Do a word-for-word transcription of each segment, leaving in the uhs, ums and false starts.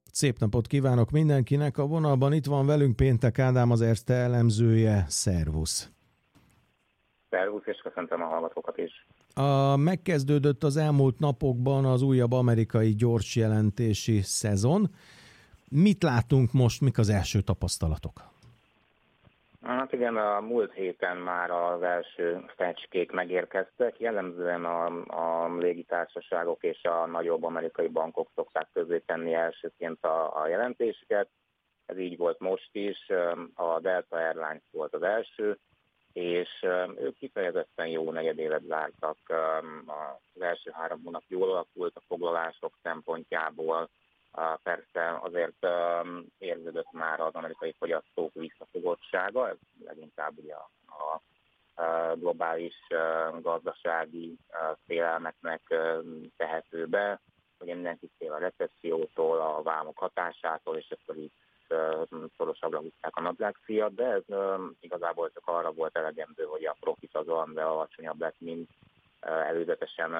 Szép napot kívánok mindenkinek. A vonalban itt van velünk Péntek Ádám, az Erste elemzője. Szervusz! Szervusz, és köszöntöm a hallgatókat is. A, megkezdődött az elmúlt napokban az újabb amerikai gyors jelentési szezon. Mit látunk most, mik az első tapasztalatok? Hát igen, a múlt héten már az első fecskék megérkeztek. Jellemzően a, a légitársaságok és a nagyobb amerikai bankok szokták közzétenni elsőként a, a jelentéseket. Ez így volt most is. A Delta Airlines volt az első, és ők kifejezetten jó negyedévet zártak. Az első három hónap jól alakult a foglalások szempontjából. Persze azért érződött már az amerikai fogyasztók visszafogottsága, ez leginkább ugye a, a globális gazdasági félelmeknek tehető be, ugye mindenki fél a recessziótól, a vámok hatásától, és akkor így szorosabbra húzták a nadrágszíjat, de ez igazából csak arra volt elegendő, hogy a profit az olyan, de alacsonyabb lett, mint előzetesen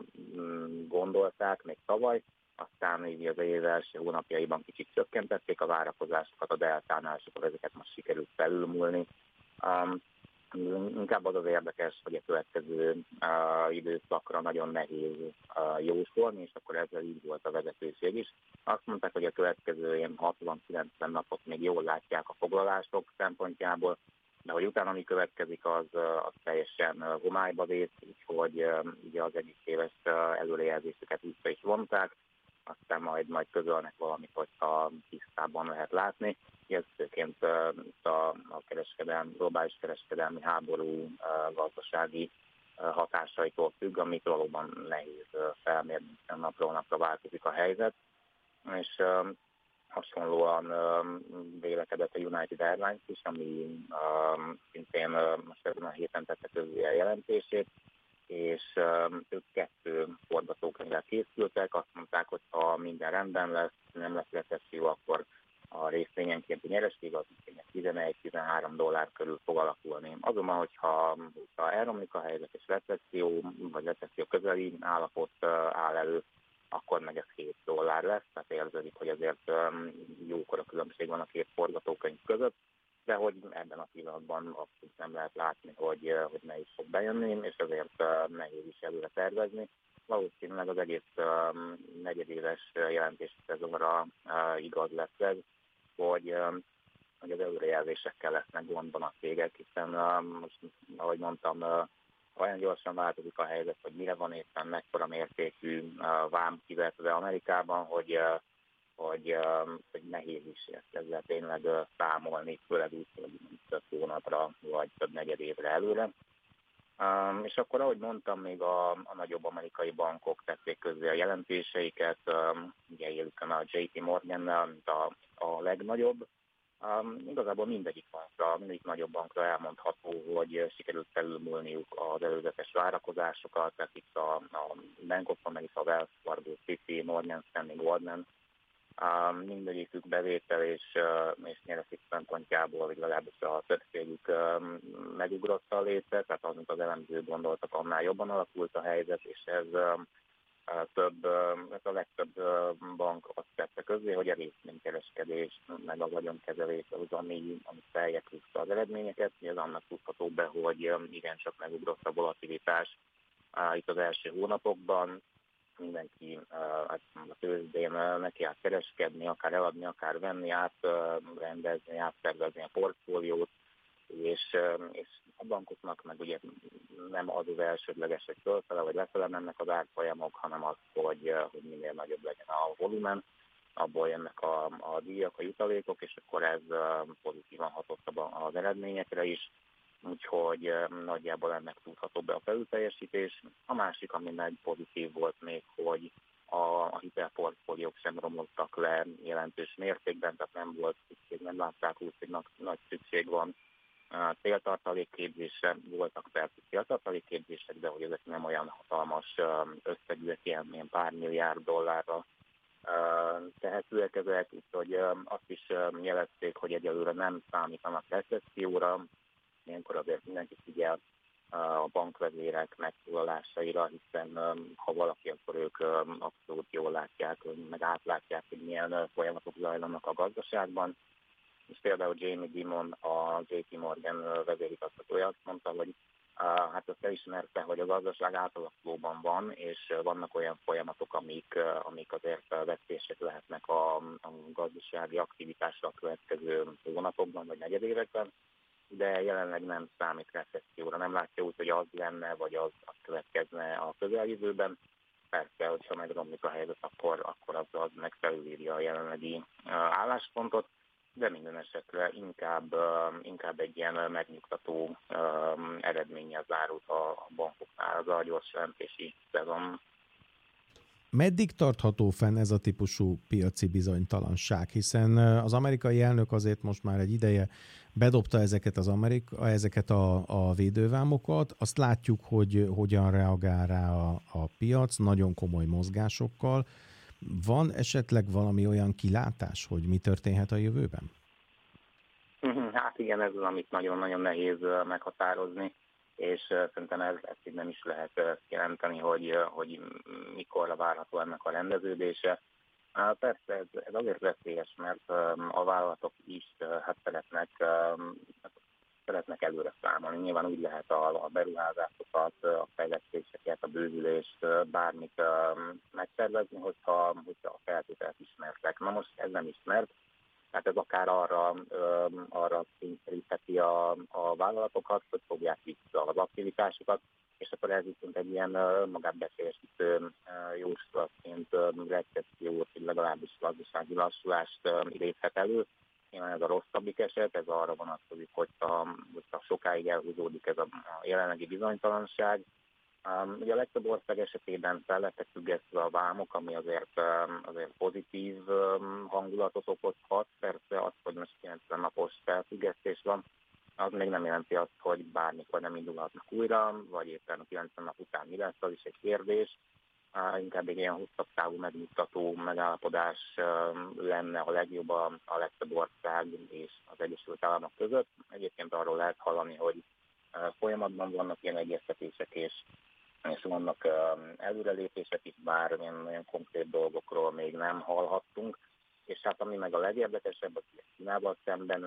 gondolták még tavaly. Aztán így az év első hónapjaiban kicsit csökkentették a várakozásokat, a Deltánál, és akkor ezeket most sikerült felülmúlni. Um, inkább az az érdekes, hogy a következő uh, időszakra nagyon nehéz uh, jósolni, és akkor ezzel így volt a vezetőség is. Azt mondták, hogy a következő ilyen hatvan-kilencven napot még jól látják a foglalások szempontjából, de hogy utána mi következik, az, az teljesen homályba vét, úgyhogy uh, ugye az egész éves uh, előrejelzéseket vissza is vonták, aztán majd, majd közölnek valamit, hogyha tisztában lehet látni. Ez főként a, a kereskedelmi, globális kereskedelmi háború gazdasági hatásaitól függ, amit valóban nehéz felmérni, hiszen napról napra változik a helyzet. És hasonlóan vélekedett a United Airlines is, ami szintén most ezen a héten tette közé a jelentését, és um, ők kettő forgatókönyvvel készültek, azt mondták, hogy ha minden rendben lesz, nem lesz recesszió, akkor a részvényenkénti nyereség az tizenegy-tizenhárom dollár körül fog alakulni. Azonban, hogyha, hogyha elromlik a helyzet és recesszió, vagy recesszió közeli állapot uh, áll elő, akkor meg ez hét dollár lesz, tehát érződik, hogy azért um, jókora különbség van a két forgatókönyv között, de hogy ebben a pillanatban abszolút nem lehet látni, hogy, hogy ne is fog bejönni, és azért nehéz is előre tervezni. Valószínűleg az egész negyedéves jelentés szezonra igaz lesz ez, hogy, hogy az előrejelzésekkel lesznek gondban a cégek, hiszen most, ahogy mondtam, olyan gyorsan változik a helyzet, hogy mire van éppen mekkora mértékű vám kivetve Amerikában, hogy Hogy, hogy nehéz is ezt ezzel tényleg számolni, főleg úgy, hogy több hónapra, vagy több negyed évre előre. Um, és akkor, ahogy mondtam, még a, a nagyobb amerikai bankok tették közzé a jelentéseiket, um, ugye élükön a jé pé Morgan-nel, mint a, a legnagyobb. Um, igazából mindegyik bankra, mindegyik nagyobb bankra elmondható, hogy sikerült felülmúlniuk az előzetes várakozásokat, tehát itt a, a Bank of America, Wells Fargo, Citi, Morgan Stanley, Goldman, Um, mindegyikük bevétel és, uh, és nyereség szempontjából, vagy legalábbis a többségük um, megugrotta a létre, tehát az, amit az elemzők gondoltak, annál jobban alakult a helyzet, és ez um, uh, több, uh, a legtöbb uh, bank azt tette közé, hogy a részvénykereskedés, meg a vagyonkezelés az, ami, ami feljebb húzta az eredményeket, ez annak tudható be, hogy um, igencsak megugrott a volatilitás uh, itt az első hónapokban. Mindenki uh, a tőzsdén uh, neki át kereskedni, akár eladni, akár venni, átrendezni, uh, átszervezni a portfóliót, és, uh, és a bankoknak meg ugye nem az az elsődleges, hogy fölfele vagy lefele mennek az árfolyamok, hanem az, hogy, uh, hogy minél nagyobb legyen a volumen, abból jönnek a, a díjak, a jutalékok, és akkor ez uh, pozitívan hatott az eredményekre is. Úgyhogy nagyjából ennek tudható be a felülteljesítés. A másik, ami meg pozitív volt még, hogy a, a hitelportfóliók sem romlottak le jelentős mértékben, tehát nem volt szükség, nem látták úgy, hogy nagy, nagy szükség van céltartalékképzésre. Voltak persze céltartalékképzések, de hogy ezek nem olyan hatalmas összegűek, ilyen, ilyen pár milliárd dollárra tehetőek ezek, úgyhogy azt is jelezték, hogy egyelőre nem számítanak recesszióra. Ilyenkor azért mindenki figyel a bankvezérek megszólalásaira, hiszen ha valaki, akkor ők abszolút jól látják, meg átlátják, hogy milyen folyamatok zajlanak a gazdaságban. És például Jamie Dimon, a jé pé Morgan vezérigazgatója azt mondta, hogy hát azt elismerte, hogy a gazdaság átalakulóban van, és vannak olyan folyamatok, amik, amik azért veszélyesek lehetnek a, a gazdasági aktivitásra a következő hónapokban vagy negyedévekben, de jelenleg nem számít recesszióra, nem látja úgy, hogy az lenne, vagy az, az következne a közeljövőben. Persze, hogyha megromlik a helyzet, akkor, akkor az, az megfelülírja a jelenlegi álláspontot, de minden esetre inkább, inkább egy ilyen megnyugtató eredménnyel zárult a bankoknál az a gyors jelentési szezon. Meddig tartható fenn ez a típusú piaci bizonytalanság? Hiszen az amerikai elnök azért most már egy ideje bedobta ezeket, az Amerika, ezeket a, a védővámokat. Azt látjuk, hogy hogyan reagál rá a, a piac, nagyon komoly mozgásokkal. Van esetleg valami olyan kilátás, hogy mi történhet a jövőben? Hát igen, ez az, amit nagyon-nagyon nehéz meghatározni, és szerintem ez, ezt így nem is lehet jelenteni, hogy, hogy mikorra várható ennek a rendeződése. Persze ez, ez azért veszélyes, mert a vállalatok is hát szeretnek, szeretnek előre számolni. Nyilván úgy lehet a, a beruházásokat, a fejlesztéseket, a bővülést, bármit megtervezni, hogyha, hogyha a feltételt ismertek. Na most ez nem ismert, tehát ez akár arra, arra kényszerítheti a, a vállalatokat, hogy fogják vissza az aktivitásokat, és akkor ez viszont egy ilyen magát beteljesítő jóslatként recessziót, vagy legalábbis gazdasági lassulást idézhet elő. Nyilván ez a rosszabbik eset, ez arra vonatkozik, hogyha, hogyha sokáig elhúzódik ez a jelenlegi bizonytalanság. Ugye a legtöbb ország esetében fel lettek függesztve a vámok, ami azért, azért pozitív hangulatot okozhat. Persze az, hogy most kilencven napos felfüggesztés van, az még nem jelenti azt, hogy bármikor nem indulhatnak újra, vagy éppen a kilencven nap után mi lesz, az is egy kérdés. Inkább egy ilyen hosszabb távú megnyugtató megállapodás lenne a legjobb a, a legtöbb ország és az Egyesült Államok között. Egyébként arról lehet hallani, hogy folyamatban vannak ilyen egyeztetések, és, és vannak előrelépések is, bár olyan, olyan konkrét dolgokról még nem hallhattunk. És hát ami meg a legérdekesebb, az a Kínával szemben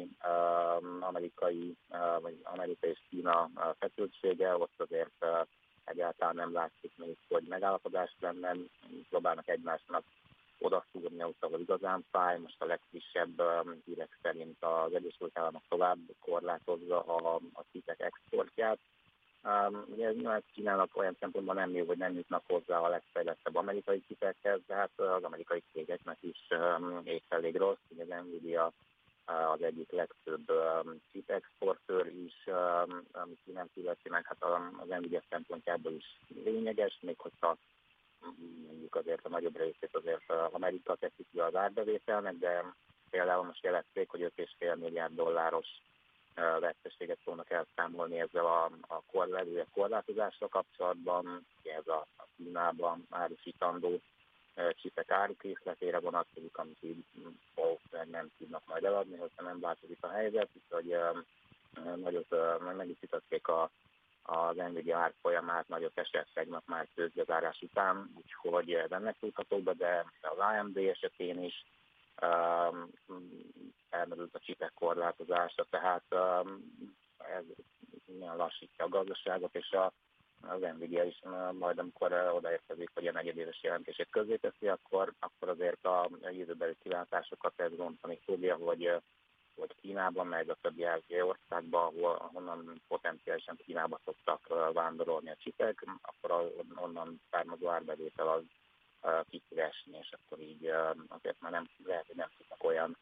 uh, amerikai, uh, vagy Amerika és Kína uh, feszültsége, ott azért uh, egyáltalán nem látszik még, hogy megállapodás lenne, próbálnak egymásnak odaszúrni, ahol igazán fáj. Most a legfrissebb uh, hírek szerint az Egyesült Államok tovább korlátozza a, a cikkek exportját. Um, ugye ez Kínának olyan szempontban nem jó, hogy nem jutnak hozzá a legfejlettebb amerikai cipekhez, de hát az amerikai cégeknek is um, épp elég rossz. Ugye az Nvidia uh, az egyik legtöbb um, chip exportőr is, um, amit nem illeti meg, hát az Nvidia szempontjából is lényeges, még hogyha mondjuk azért a nagyobb részét azért Amerika teszi ki az árbevételnek, de például most jelezték, hogy öt egész öt milliárd dolláros veszteséget fognak elszámolni ezzel a, a korlátozó korlátozással kapcsolatban. Ez a, a Kínában árusítandó csipek árukészletére vonatkozik, amit így valószínűleg nem tudnak majd eladni, hogyha nem változik a helyzet, úgyhogy nagyot megvitatték a az Nvidia árfolyamát, nagyot esett tegnap már tőzsdezárás után, úgyhogy ez ennek tudható be, de az á em dé esetén is um, elmerült a csipek korlátozása, tehát um, ez nagyon lassítja a gazdaságot, és a, az Nvidia is uh, majd amikor uh, odaérkezik, hogy a negyedéves jelentését közzéteszi, akkor, akkor azért a jövőbeli kilátásokat ez rontani fogja, hogy uh, hogy Kínában, meg a többi ázsiai országban, ahol, ahonnan potenciálisan Kínába szoktak vándorolni a csipek, akkor onnan származó árbevétel az uh, ki fog esni, és akkor így uh, azért már nem lehet, hogy nem tudnak olyan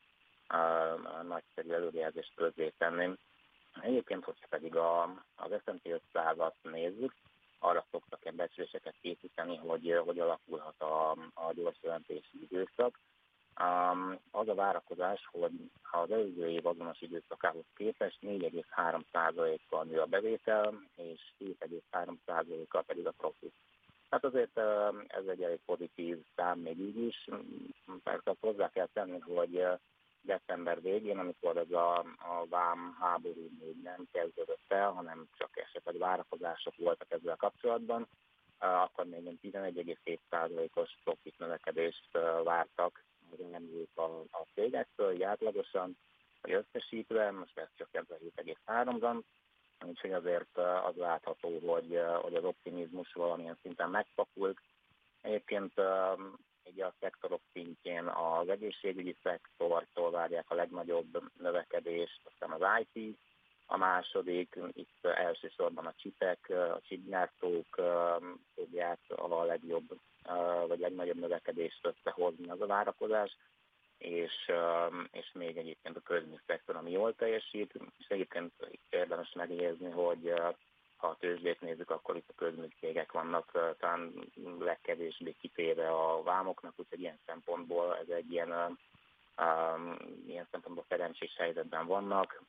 uh, nagyszerű előrejelzést közzétenni. Egyébként, hogyha pedig a, az es and pé ötszázat nézzük, arra szoktak ilyen becsléseket készíteni, hogy hogy alakulhat a, a gyors jelentési időszak. Um, az a várakozás, hogy az előző év azonos időszakához képest négy egész három százalékkal nő a bevétel, és hét egész három százalékkal pedig a profit. Hát azért ez egy elég pozitív szám még így is. Persze hozzá kell tenni, hogy december végén, amikor ez a, a vám háború még nem kezdődött el, hanem csak esetleg várakozások voltak ezzel kapcsolatban, akkor még tizenegy egész hét százalékos profit növekedést vártak, hogy nem a, a cégektől, így átlagosan, vagy összesítve, most ez csak ez a hét egész három van, úgyhogy azért az látható, hogy, hogy az optimizmus valamilyen szinten megfakult. Egyébként így a szektorok szintjén az egészségügyi szektortól várják a legnagyobb növekedést, aztán az i té, a második, itt elsősorban a csipek, a chipgyártók fogják a legjobb, vagy legnagyobb növekedést összehozni az a várakozás, és, és még egyébként a közműszektor, ami jól teljesít, és egyébként érdemes megjegyezni, hogy ha a tőzsdét nézzük, akkor itt a közműcégek vannak talán legkevésbé kitéve a vámoknak, úgyhogy ilyen szempontból ez egy ilyen, um, ilyen szempontból szerencsés helyzetben vannak.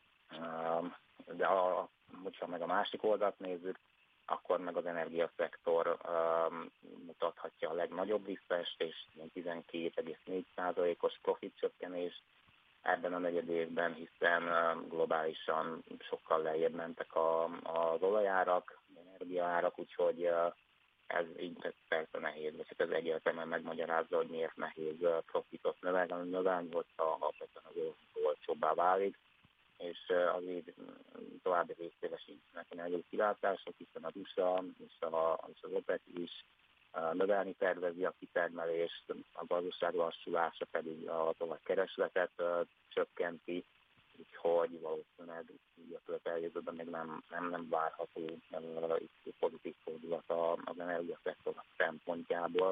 Um, de a, hogyha meg a másik oldalt nézzük, akkor meg az energiaszektor um, mutathatja a legnagyobb visszaesést, tizenkét egész négy százalékos profitcsökkenést ebben a negyedévben, hiszen globálisan sokkal lejjebb mentek a, az olajárak, energiaárak, olcsóbb, úgyhogy ez így persze nehéz, vagy hát ez egyértelműen megmagyarázza, hogy miért nehéz profitot növelni, növelni, hogyha alapvetően az olcsóbbá válik, és azért további részévesítnek energiai kilátások, hiszen az u es á és, a, és az OPEC is növelni tervezi a kitermelést, a gazdaság lassulása pedig a tovább keresletet csökkenti, úgyhogy valószínűleg így a következőben még nem, nem, nem várható itt pozitív fordulat az energiaszektor szempontjából.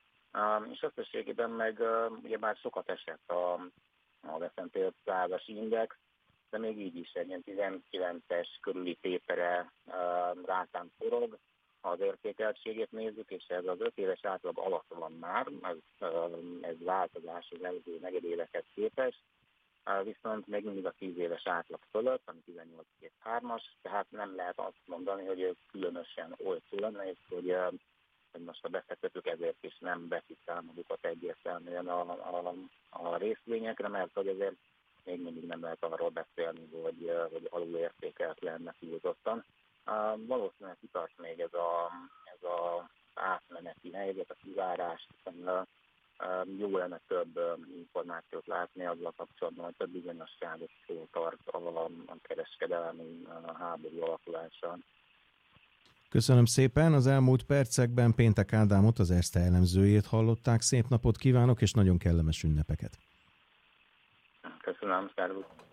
És összességében meg ugye már sokat esett a, a es and pé ötszázas index, de még így is egy ilyen tizenkilences körüli tétere rátán forog, ha az értékeltségét nézzük, és ez az öt éves átlag alatt van már, ez, ez változás az előző negyedévekhez képest, viszont még mindig a tíz éves átlag fölött, ami tizennyolc egész hármas, tehát nem lehet azt mondani, hogy ez különösen olcsó lenne, és hogy, hogy most a befektetők ezért is nem veszik számodukat egyértelműen a, a, a részvényekre, mert hogy ezért még mindig nem lehet arról beszélni, hogy, hogy alulértékelt lenne túlzottan. Uh, valószínűleg kitart még ez a, ez a átmeneti helyzet, a kivárás, hiszen uh, jó lenne több uh, információt látni azzal kapcsolatban, hogy több bizonyosságot szól tart a, a kereskedelmi uh, háború alakulása. Köszönöm szépen, az elmúlt percekben Péntek Ádámot, az Erste elemzőjét hallották. Szép napot kívánok, és nagyon kellemes ünnepeket! Köszönöm, szervusz!